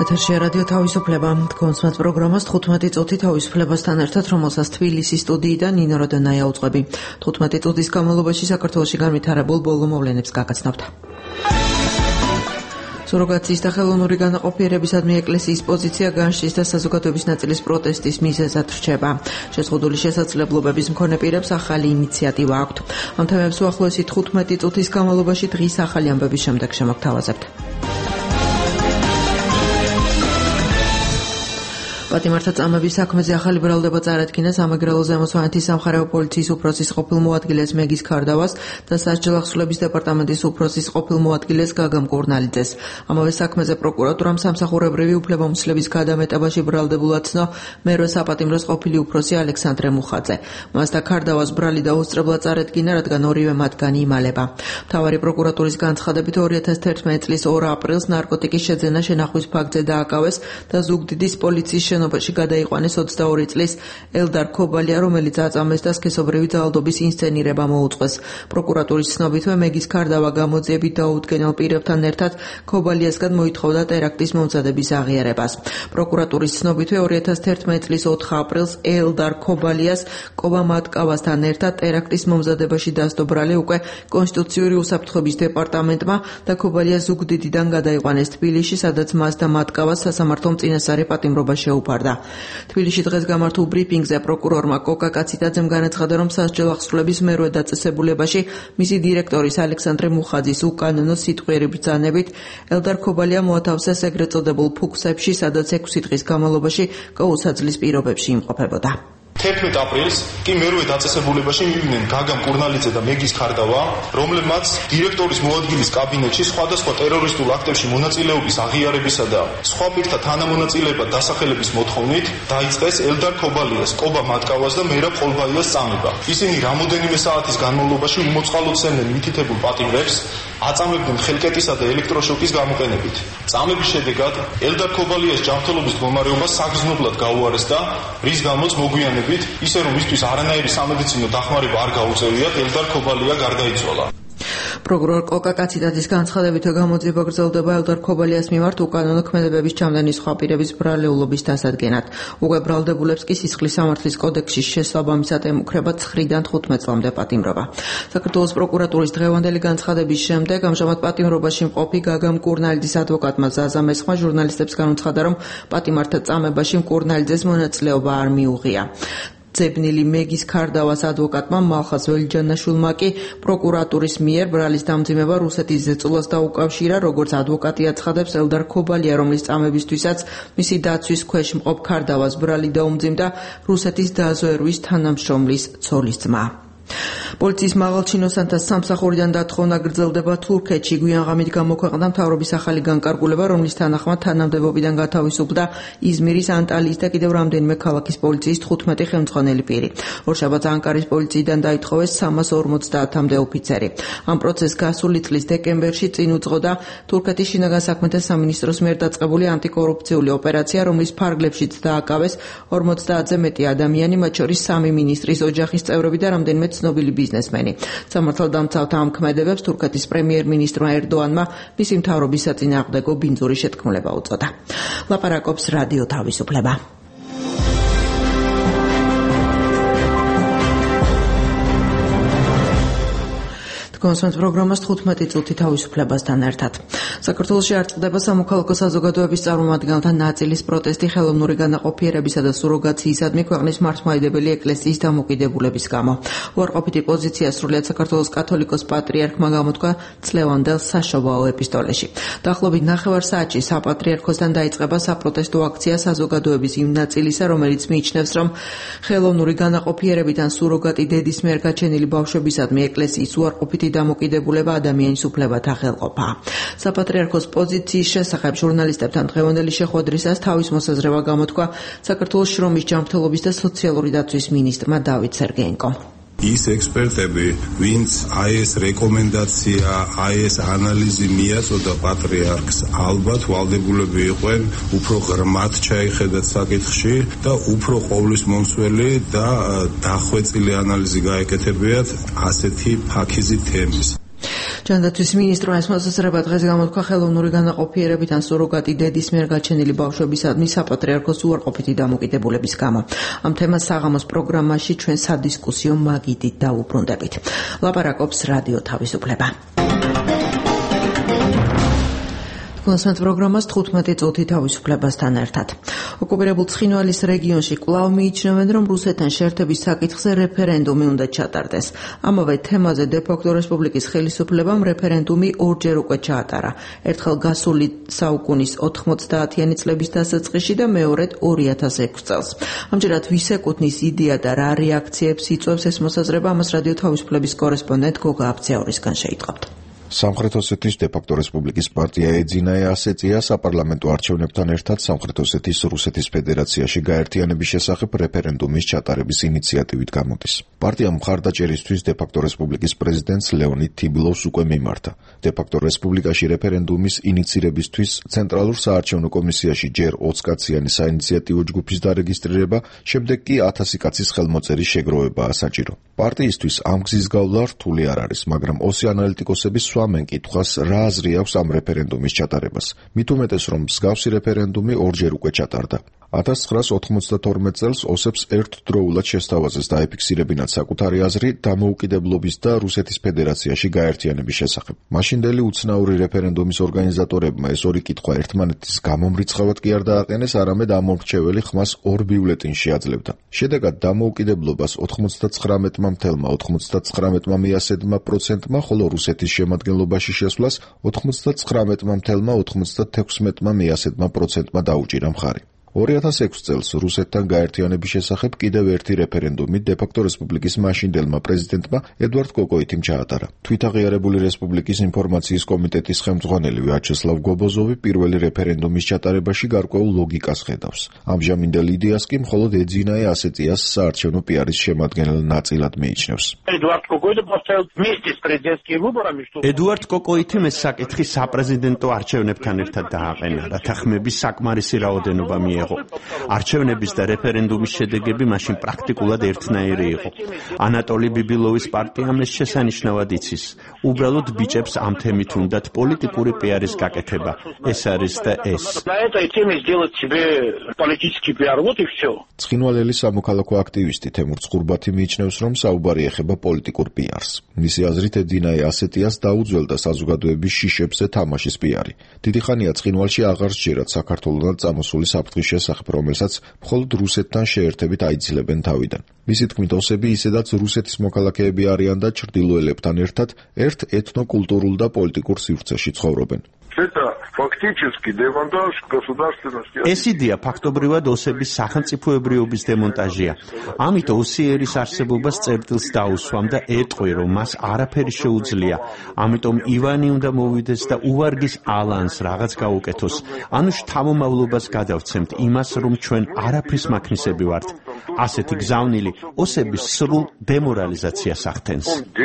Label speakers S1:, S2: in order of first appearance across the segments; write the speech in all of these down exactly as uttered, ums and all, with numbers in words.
S1: ეთერში რადიო თავისუფლება. კონსმათ პროგრამას თხუთმეტი წუთი თავისუფლებასთან ერთად, რომელსაც თბილისის სტუდიიდან ნინო როდანაია უძღვები. თხუთმეტი წუთის განმავლობაში საქართველოში განვითარებულ ბოლო მოვლენებს გაგაცნობთ. სუროგაციის და ხელოვნური განაყოფიერებისადმი ეკლესიის პოზიცია განშტის და საზოგადოების ნაწილის პროტესტის მიზეზად რჩება. შეზღუდული შესაძლებლობების მქონე პირებს ახალი ინიციატივა აქვთ. ამ თემებს უახლოესი თხუთმეტი წუთის განმავლობაში დღის ახალი ამბების შემდეგ შემოგთავაზებთ. პატიმართა წამების საქმეზე ახალი ბრალდება წარადგინა სამეგრელო ზემო სვანეთის სამხარეო პოლიციის უფროსის ყოფილ მოადგილეს მეგის ქარდავას და სასჯელ ახსნილების დეპარტამენტის უფროსის ყოფილ მოადგილეს გაგამ კურნალიძეს. ამავე საქმეზე პროკურატურამ სამსახურებრივი უფლებამოსილების გადამეტებაში ბრალდებულად ცნო მერვე საპატიმროს ყოფილი უფროსი ალექსანდრე მუხაძე. მას და ქარდავას ბრალი დაუსწრებლად წარადგინა, რადგან ორივე მათგანი იმალება. მთავარი პროკურატურის განცხადებით ორი ათას თერთმეტი წლის ორ აპრილს ნარკოტიკის შეძენა შენახვის ფაქტზე დააკავეს და ზუგდიდის პოლიციის შენობაში გადაიყვანეს ოცდაორი წლის ელდარ ქობალია, რომელიც აწამეს და სქესობრივი ძალადობის ინსცენირება მოუწყვეს. პროკურატურის ცნობითვე მეგის ქარდავა გამოძიებით დაუდგენელ პირებთან ერთად ქობალიასგან მოითხოვდა ტერაქტის მომზადების აღიარებას. პროკურატურის ცნობითვე ორი ათას თერთმეტი წლის ოთხ აპრილს ელდარ ქობალიას კობა მატკავასთან ერთად ტერაქტის მომზადებაში დასდო ბრალი უკვე კონსტიტუციური უსაფრთხოების დეპარტამენტმა და ქობალია ზუგდიდიდან გადაიყვანეს თბილისში, სადაც მას და მატკავას სასამართლომ წინასწარი პატიმრობა შეუპარდა. თბილისში დღეს გამართულ ბრიფინგზე პროკურორმა კოკა კაციტაძემ განაცხადა, რომ სასჯელ ახსნილების მერვე დაწესებულებაში მისი დირექტორის ალექსანდრე მუხაძის უკანონო სიტყვიერი ბრძანებით ელდარ ქობალია მოათავსეს ეგრეთ წოდებულ ფუქსებში, სადაც ექვსი დღის განმავლობაში კოუსაძლის პირობებში იმყოფებოდა.
S2: თერთმეტი აპრილს კი მერვე დაწესებულებაში მივიდნენ გაგამ კურნალიძე და მეგის ქარდავა, რომლებმაც დირექტორის მოადგილის კაბინეტში სხვადასხვა ტერორისტულ აქტებში მონაწილეობის აღიარებისა და სხვა პირთა თანამონაწილეებად დასახელების მოთხოვნით დაიწყეს ელდარ ქობალიას, კობა მატკავას და მერაბ ყოლბაიას წამება. ისინი რამოდენიმე საათის განმავლობაში უმოწყალოდ სცემდნენ მითითებულ პატიმრებს, აწამებდნენ ხელკეტისა და ელექტროშოკის გამოყენებით. წამების შედეგად ელდარ ქობალიას ჯანმრთელობის მდგომარეობა საგრძნობლად გაუარეს და რის გამოც მოგვიანებით ისე რომ მისთვის არანაირი სამედიცინო დახმარება არ გაუწევიათ, ელდარ ქობალია გარდაიცვალა.
S1: პროკურორ კოკა კაციტაძის განცხადებით გამოძიება გრძელდება ელდარ ქობალიას მიმართ უკანონო ქმედებების ჩამდენი სხვა პირების ბრალეულობის დასადგენად. უკვე ბრალდებულებს კი სისხლის სამართლის კოდექსის შესაბამისად ემუქრება ცხრიდან თხუთმეტ წლამდე პატიმრობა. საქართველოს პროკურატურის დღევანდელი განცხადების შემდეგ ამჟამად პატიმრობაში მყოფი გაგამ კურნალიძის ადვოკატმა ზაზა მესხმა ჟურნალისტებს განუცხადა, რომ პატიმართა წამებაში კურნალიძეს მონაწილეობა არ მიუღია. ძებნილი მეგის ქარდავას ადვოკატმა მალხაზ ველიჯანაშვილმა კი პროკურატურის მიერ ბრალის დამძიმება რუსეთის ზეწოლას დაუკავშირა, როგორც ადვოკატი აცხადებს, ელდარ ქობალია, რომლის წამებისთვისაც მისი დაცვის ქვეშ მყოფ ქარდავას ბრალი დაუმძიმდა რუსეთის დაზვერვის თანამშრომლის ცოლის ძმა. პოლიციის მაღალჩინოსანთა სამსახურიდან დათხოვნა გრძელდება თურქეთში. გვიან ღამით გამოქვეყნდა მთავრობის ახალი განკარგულება, რომლის თანახმად თანამდებობიდან გათავისუფლდა იზმირის, ანტალიის და კიდევ რამდენიმე ქალაქის პოლიციის თხუთმეტი ხელმძღვანელი პირი. ორშაბათს ანკარის პოლიციიდან დაითხოვეს სამას ორმოცდაათამდე ოფიცერი. ამ პროცესს გასული წლის დეკემბერში წინ უძღოდა თურქეთის შინაგან საქმეთა სამინისტროს მიერ დაწყებული ანტიკორუფციული ოპერაცია, რომლის ფარგლებშიც დააკავეს ორმოცდაათზე მეტი ადამიანი, მათ შორის სამი მინისტრის ოჯახის წევრები და რამდენიმე ცნობილი ბიზნესმენი. სამართალდამცავთა ამ ქმედებებს თურქეთის პრემიერ-მინისტრმა ერდოანმა მისი მთავრობის საწინააღმდეგო ბინძური შეთქმულება უწოდა. ლაპარაკობს რადიო თავისუფლება. კონსმათ პროგრამას თხუთმეტი წუთი თავისუფლებასთან ერთად. საქართველოში არ წყდება სამოქალაქო საზოგადოების წარმომადგენელთა ნაწილის პროტესტი ხელოვნური განაყოფიერებისა და სუროგაციისადმი ქვეყნის მართლმადიდებელი ეკლესიის დამოკიდებულების გამო. უარყოფითი პოზიცია სრულიად საქართველოს კათოლიკოს პატრიარქმა გამოთქვა წლევანდელ საშობაო ეპისტოლეში. დაახლოებით ნახევარ საათში საპატრიარქოსთან დაიწყება საპროტესტო აქცია საზოგადოების იმ ნაწილისა, რომელიც მიიჩნევს, რომ ხელოვნური განაყოფიერებიდან სუროგატი დედის მიერ გაჩენილი ბავშვებისადმი ეკლესიის უარყოფითი დამოკიდებულება ადამიანის უფლებათა ხელყოფაა. საპატრიარქოს პოზიციის შესახებ ჟურნალისტებთან დღევანდელი შეხვედრისას თავის მოსაზრება გამოთქვა საქართველოს შრომის, ჯანმრთელობის და სოციალური დაცვის მინისტრმა დავით სერგეენკომ.
S3: ის ექსპერტები, ვინც აი ეს რეკომენდაცია, აი ეს ანალიზი მიაწოდა პატრიარქს, ალბათ ვალდებულები იყვნენ უფრო ღრმად ჩაიხედათ საკითხში და უფრო ყოვლის მომსველი და დახვეწილი ანალიზი გაეკეთებიათ ასეთი ფაქიზი თემის.
S1: ჯანდაცვის მინისტრმა ეს მოსაზრება დღეს გამოთქვა ხელოვნური განაყოფიერებით ან სუროგატი დედის მიერ გაჩენილი ბავშვებისადმი საპატრიარქოს უარყოფითი დამოკიდებულების გამო. Ამ თემას საღამოს პროგრამაში ჩვენ სადისკუსიო მაგიდით დაუბრუნდებით. ლაპარაკობს რადიო თავისუფლება. კონსერტ პროგრამას თხუთმეტი წუთი თავისუფლებასთან ერთად. ოკუპირებულ ცხინვალის რეგიონში კვლავ მიიჩნევენ, რომ რუსეთთან შეერთების საკითხზე რეფერენდუმი უნდა ჩატარდეს. ამავე თემაზე დე-ფაქტო რესპუბლიკის ხელისუფლებამ რეფერენდუმი ორჯერ უკვე ჩაატარა. ერთხელ გასული საუკუნის ოთხმოცდაათიანი წლების დასაწყისში და მეორედ ორი ათას ექვსი წელს. ამჯერად ვის ეკუთვნის იდეა და რა რეაქციებს იწვევს ეს მოსაზრება, ამას რადიო თავისუფლების კორესპონდენტ გოგა აბციაურისგან შეიტყობთ.
S4: სამხრეთ ოსეთის დე-ფაქტო რესპუბლიკის პარტია ეძინა ასეტია საპარლამენტო არჩევნებთან ერთად სამხრეთ ოსეთის რუსეთის ფედერაციაში გაერთიანების შესახებ რეფერენდუმის ჩატარების ინიციატივით გამოდის. პარტიამ მხარდაჭერისთვის დე-ფაქტო რესპუბლიკის პრეზიდენტს ლეონიდ თიბილოვს უკვე მიმართა. დე-ფაქტო რესპუბლიკაში რეფერენდუმის ინიცირებისთვის ცენტრალურ საარჩევნო კომისიაში ჯერ ოცი კაციანი საინიციატივო ჯგუფის დარეგისტრირება, შემდეგ კი ათასი კაცის ხელმოწერის შეგროვებაა საჭირო. პარტიისთვის ამ გზის გავლა რთული არ არის, მაგრამ ოსი ანალიტიკოსების სვამენ კითხვას, რა აზრი აქვს ამ რეფერენდუმის ჩატარებას. მით უმეტეს, რომ მსგავსი რეფერენდუმი ორჯერ უკვე ჩატარდა. ათას ცხრაას ოთხმოცდათორმეტ წელს ოსებს ერთდროულად შესთავაზეს დაეფიქსირებინათ საკუთარი აზრი დამოუკიდებლობის და რუსეთის ფედერაციაში გაერთიანების შესახებ. მაშინდელი უცნაური რეფერენდუმის ორგანიზატორებმა ეს ორი კითხვა ერთმანეთის გამომრიცხავად კი არ დააყენეს, არამედ ამომრჩეველი ხმას ორ ბიულეტინში აძლევდა. შედეგად დამოუკიდებლობას ოთხმოცდაცხრამეტმა მთელმა ოცდაცხრამეტმა მიასედმა პროცენტმა, ხოლო რუსეთის შემადგენლობაში შესვლას ოთხმოცდაცხრამეტმა მთელმა ოცდათექვსმეტმა მიასედმა პროცენტმა დაუჭირა მხარი. ორი ათას ექვსი წელს რუსეთთან გაერთიანების შესახებ კიდევ ერთი რეფერენდუმი დე-ფაქტო რესპუბლიკის მაშინდელმა პრეზიდენტმა ედვარდ კოკოიტიმ ჩაატარა. თვითაღიარებული რესპუბლიკის ინფორმაციის კომიტეტის ხელმძღვანელი ვიაჩესლავ გობოზოვი პირველი რეფერენდუმის ჩატარებაში გარკვეულ ლოგიკას ხედავს. ამჟამინდელ იდეას კი მხოლოდ ეძინა ასეტიას საარჩევნო პიარის შემადგენელ ნაწილად მიიჩნევს.
S5: ედვარდ კოკოიტიმ ეს საკითხი საპრეზიდენტო არჩევნებთან ერთად დააყენა, რათა ხმების საკმარისი რაოდენობა მიიღო. არჩევნების და რეფერენდუმის შედეგები მაშინ პრაქტიკულად ერთნაირი იყო. ანატოლი ბიბილოვის პარტიამ ეს შესანიშნავად იცის. უბრალოდ ბიჭებს ამ თემით უნდათ პოლიტიკური პიარის გაკეთება. ეს არის და ეს.
S4: ცხინვალელი სამოქალაქო აქტივისტი თემურ ცხურბათი მიიჩნევს, რომ საუბარი ეხება პოლიტიკურ პიარს. მისი აზრით ეძინა ასეტიას დაუძველდა საზოგადოების შიშებზე თამაშის პიარი. დიდი ხანია ცხინვალში აღარ სჯერათ საქართველოსთან წამოსული საფრთხის შესახებ, რომელსაც მხოლოდ რუსეთთან შეერთებით აიძულებენ თავიდან. მისი თქმით, ოსები ისედაც რუსეთის მოქალაქეები არიან და ჩრდილოელებთან ერთად ერთ ეთნოკულტურულ და პოლიტიკურ სივრცეში ცხოვრობენ.
S5: ეს იდეა ფაქტობრივად ოსების სახელმწიფოებრიობის დემონტაჟია. ამიტომ ოსიერის არსებობას წერტილს დაუსვამ და ეტყვი, რომ მას არაფერი შეუძლია. ამიტომ ივანი უნდა მოვიდეს და უვარგის ალანს რაღაც გაუკეთოს. ანუ შთამომავლობას გადავცემთ იმას, რომ ჩვენ არაფრის მაქნისები ვართ. ასეთი გზავნილი ოსების სრულ დემორალიზაციას ახდენს.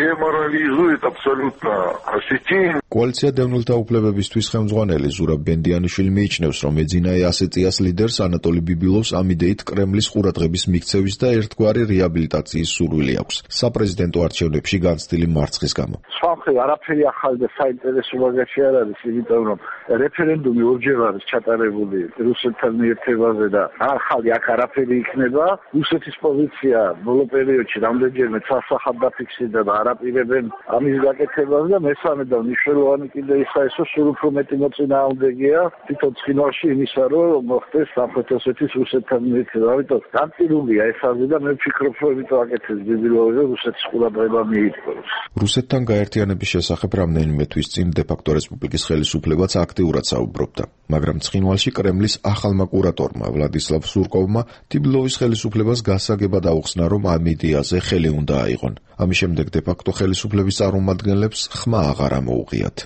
S4: კოალიცია დევნილთა უფლებებისთვის ხელმძღვანელი ზურაბ ბენდიანიშვილი მიიჩნევს, რომ ეძინა ასეტიას ლიდერს ანატოლი ბიბილოვს ამ იდეით კრემლის ყურადღების მიქცევის და ერთგვარი რეაბილიტაციის სურვილი აქვს საპრეზიდენტო არჩევნებში განცდილი მარცხის გამო.
S6: სამხრეთ არაფერი ახალი და საინტერესო მაგაში არ არის, იმიტომ რომ რეფერენდუმი ორჯერ არის ჩატარებული რუსეთთან მიერთებაზე და ახალი აქ არაფერი იქნება. რუსეთის პოზიცია ბოლო პერიოდში რამდენჯერმე სასახად დაფიქსირდა და არაპირებენ ამის გაკეთებას და მესამე და მნიშვნელოვანი კიდე ის არის, რომ სულ უფრო მეტი მოწინააღმდეგეა თვითონ ცხინვალში იმისა, რომ მოხდეს სამხრეთ ოსეთის რუსეთთან მიერთება. ამიტომ განწირულია ეს აზრი და მე ვფიქრობ, რომ იმიტომ აკეთებს ბიბილოვი რუსეთის ყურადღება მიიპყროს.
S4: რუსეთთან გაერთიანების შესახებ რამდენიმე თვის წინ დე-ფაქტო რესპუბლიკის ხელისუფლებაც აქტიურად საუბრობდა, მაგრამ ცხინვალში კრემლის ახალმა კურატორმა ვლადისლავ სურკოვმა თიბილოვის ხელისუფლებას გასაგებად აუხსნა, რომ ამ იდეაზე ხელი უნდა აიღონ. ამის შემდეგ დე-ფაქტო ხელისუფლების წარმომადგენლებს ხმა აღარ ამოუღიათ.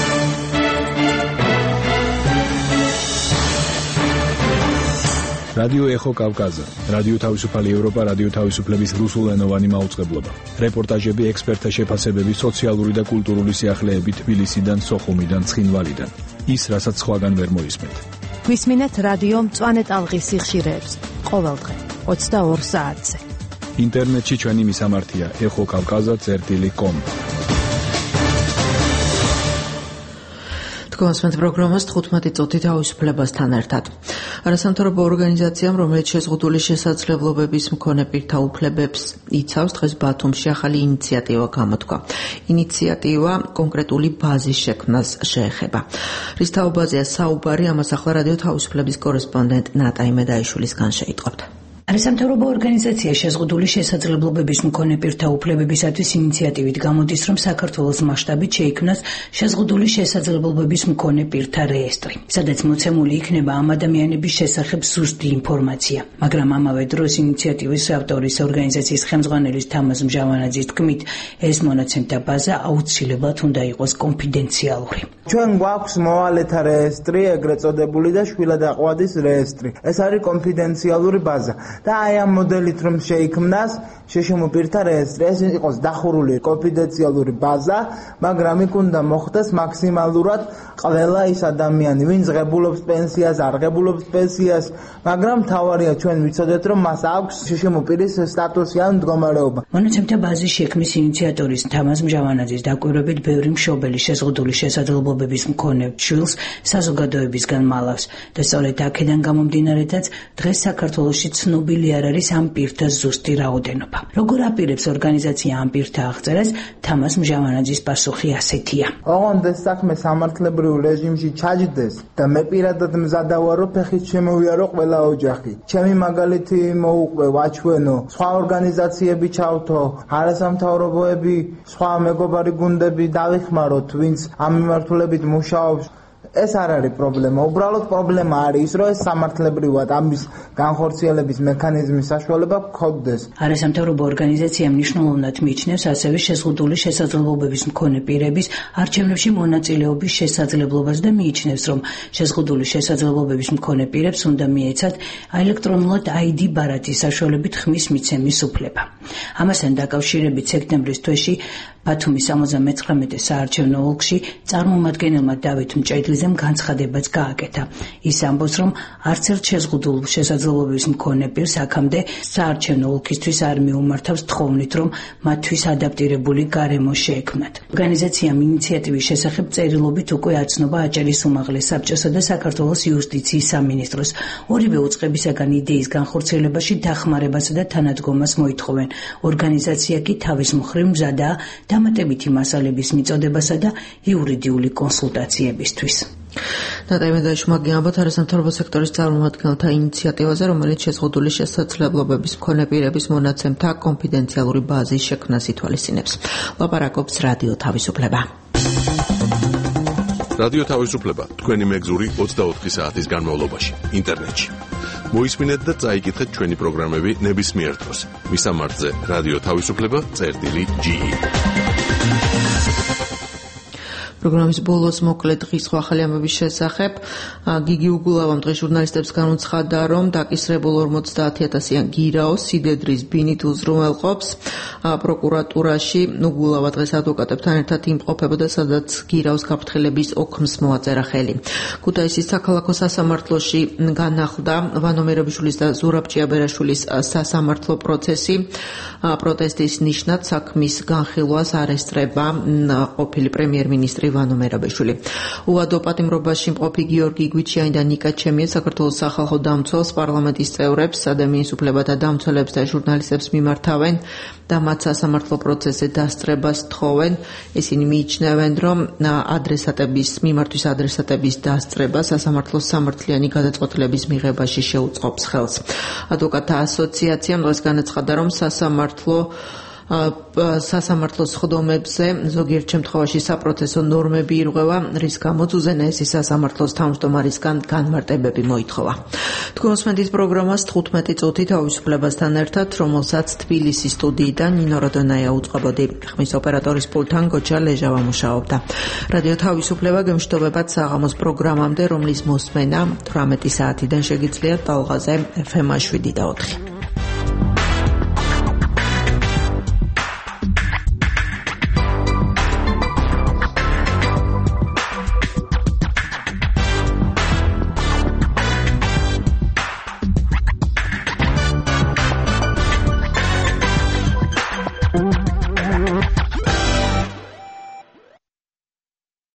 S7: რადიო ეხო კავკაზა, რადიო თავისუფალი ევროპა, რადიო თავისუფლების რუსულენოვანი მაუწყებლობა. რეპორტაჟები, ექსპერტთა შეფასებები, სოციალური და კულტურული სიახლეები თბილისიდან, სოხუმიდან, ცხინვალიდან. ის, რასაც სხვაგან ვერ მოისმენთ.
S8: გვისმინეთ რადიო მწვანე ტალღის სიხშირეებს ყოველდღე ოცდაორ საათზე.
S7: ინტერნეტში ჩვენი მისამართია ეხო კავკაზა წერტილი კომ.
S1: თქვენს პროგრამას თხუთმეტი წუთი თავისუფლებასთან ერთად. არასამთავრობო ორგანიზაციამ, რომელიც შეზღუდული შესაძლებლობების მქონე პირთა უფლებებს იცავს, დღეს ბათუმში ახალი ინიციატივა გამოთქვა. ინიციატივა კონკრეტული ბაზის შექმნას შეეხება. რის თაობაზეა საუბარი, ამას ახლა რადიო თავისუფლების კორესპონდენტ ნატა იმედაიშვილისგან შეიტყობთ.
S9: არასამთავრობო ორგანიზაცია შეზღუდული შესაძლებლობების მქონე პირთა უფლებებისათვის ინიციატივით გამოდის, რომ საქართველოს მასშტაბით შეიქმნას შეზღუდული შესაძლებლობების მქონე პირთა რეესტრი, სადაც მოცემული იქნება ამ ადამიანების შესახებ ზუსტი ინფორმაცია. მაგრამ ამავე დროს ინიციატივის ავტორის ორგანიზაციის ხელმძღვანელის თამაზ მჟავანაძის თქმით, ეს მონაცემთა ბაზა აუცილებლად უნდა იყოს კონფიდენციალური.
S10: ჩვენ გვაქვს მოვალეთა რეესტრი, ეგრეთ წოდებული და შვილადაყვადის რეესტრი. ეს არის კონფიდენციალური ბაზა. და აი ამ მოდელით რომ შეიქმნას შეშმო პირთა რეესტრი, ეს იყოს დახურული კონფიდენციალური ბაზა, მაგრამ იქ უნდა მოხდეს მაქსიმალურად ყველა ის ადამიანი, ვინც ღებულობს პენსიას, არ ღებულობს პენსიას, მაგრამ თავარია ჩვენ ვიცოდეთ, რომ მას აქვს შეშმო პირის სტატუსი ან მდგომარეობა.
S9: მონაცემთა ბაზის შექმნის ინიციატორის თამაზ მჟავანაძის დაკვირვებით, ბევრი მშობელი შეზღუდული შესაძლებლობების მქონე შვილს საზოგადოებისგან მალავს და სწორედ აქედან გამომდინარედაც დღეს საქართველოში ცნობილი არ არის ამ პირთა ზუსტი რაოდენობა. როგორ აპირებს ორგანიზაცია ამ პირთა აღწერას, თამაზ მჟავანაძის პასუხი ასეთია.
S10: ოღონდ ეს საქმე სამართლებრივ რეჟიმში ჩაჯდეს და მე პირადად მზადა ვარ, რომ ფეხით შემოვიარო ყველა ოჯახი. ჩემი მაგალითი მოუყვე, ვაჩვენო, სხვა ორგანიზაციები ჩავთო, არასამთავრობოები, სხვა მეგობარი გუნდები დავიხმაროთ, ვინც ამ მიმართულებით მუშაობს. ეს არ არის პრობლემა. უბრალოდ პრობლემა არის ის, რომ ეს სამართლებრივად ამის განხორციელების მექანიზმის საშუალება გქონდეს.
S9: არასამთავრობო ორგანიზაცია მნიშვნელოვნად მიიჩნევს ასევე შეზღუდული შესაძლებლობების მქონე პირების არჩევნებში მონაწილეობის შესაძლებლობას და მიიჩნევს, რომ შეზღუდული შესაძლებლობების მქონე პირებს უნდა მიეცათ ელექტრონულად აი დი ბარათის საშუალებით ხმის მიცემის უფლება. ამასთან დაკავშირებით სექტემბრის თვეში ბათუმის სამოცდამეცხრამეტე საარჩევნო ოლქში წარმომადგენელმა დავით მჭედლიზემ განცხადებაც გააკეთა. ის ამბობს, რომ არც ერთ შეზღუდულ შესაძლებლობების მქონე პირს აქამდე საარჩევნო ოლქისთვის არ მიუმართავს თხოვნით, რომ მათთვის ადაპტირებული გარემო შეექმნათ. ორგანიზაციამ ინიციატივის შესახებ წერილობით უკვე აცნობა აჭარის უმაღლეს საბჭოსა და საქართველოს იუსტიციის სამინისტროს. ორივე უწყებისაგან იდეის განხორციელებაში დახმარებასა და თანადგომას მოითხოვენ. ორგანიზაცია კი თავის მხრივ მზადაა დამატებითი მასალების მიწოდებასა და იურიდიული კონსულტაციებისთვის.
S1: ნატა იმედაიშვილმა გიამბოთ არასამთავრობო სექტორის წარმომადგენელთა ინიციატივაზე, რომელიც შეზღუდული შესაძლებლობების მქონე პირების მონაცემთა კონფიდენციალური ბაზის შექმნას ითვალისწინებს. ლაპარაკობს რადიო თავისუფლება.
S11: რადიო თავისუფლება თქვენი მეგზური ოცდაოთხი საათის განმავლობაში ინტერნეტში. მოისმინეთ და წაიკითხეთ ჩვენი პროგრამები ნებისმიერ დროს. მისამართზე რადიო თავისუფლება წერტილი ჯი.
S1: პროგრამის ბოლოს მოკლედ დღის ახალი ამბების შესახებ. გიგი უგულავამ დღეს ჟურნალისტებს განუცხადა, რომ დაკისრებულ ორმოცდაათი ათასიან გირაოს სიდედრის ბინით უზრუნველყოფს პროკურატურაში. უგულავა დღეს ადვოკატებთან ერთად იმყოფებოდა, სადაც გირაოს გაფრთხილების ოქმს მოაწერა ხელი. ქუთაისის საქალაქო სასამართლოში განახლდა ვანო მერაბიშვილის და ზურაბ ჭიაბერაშვილის სასამართლო პროცესი. პროტესტის ნიშნად საქმის განხილვას არ ესწრება ყოფილი პრემიერ-მინისტრი ვანო მერაბიშვილი. უადო პატიმრობაში მყოფი გიორგი გვიჩიანი და ნიკა ჩემია საქართველოს სახალხო დამცველს, პარლამენტის წევრებს, ადამიანის უფლებათა დამცველებს და ჟურნალისტებს მიმართავენ და მათ სასამართლო პროცესზე დასწრებას თხოვენ. ისინი მიიჩნევენ, რომ ადრესატების მიმართვის ადრესატების დასწრება სასამართლოს სამართლიანი გადაწყვეტილების მიღებაში შეუწყობს ხელს. ადვოკატთა ასოციაციამ დღეს განაცხადა, რომ სასამართლო სასამართლოს სხდომებზე ზოგიერთ შემთხვევაში საპროცესო ნორმები ირღვევა, რის გამოც უზენაესი სასამართლოს თავმჯდომარისგან განმარტებები მოითხოვა. თქვენ უსმენთ პროგრამას თხუთმეტი წუთი თავისუფლებასთან ერთად, რომელსაც თბილისის სტუდიიდან ნინო როდონაია უწყებოდი. ხმის ოპერატორის პულტთან გოჩა ლეჟავა მუშაობდა. რადიო თავისუფლება გემშვიდობებათ საღამოს პროგრამამდე, რომლის მოსმენა თვრამეტი საათიდან შეგიძლიათ ტალღაზე ეფ ემ შვიდი და ოთხი.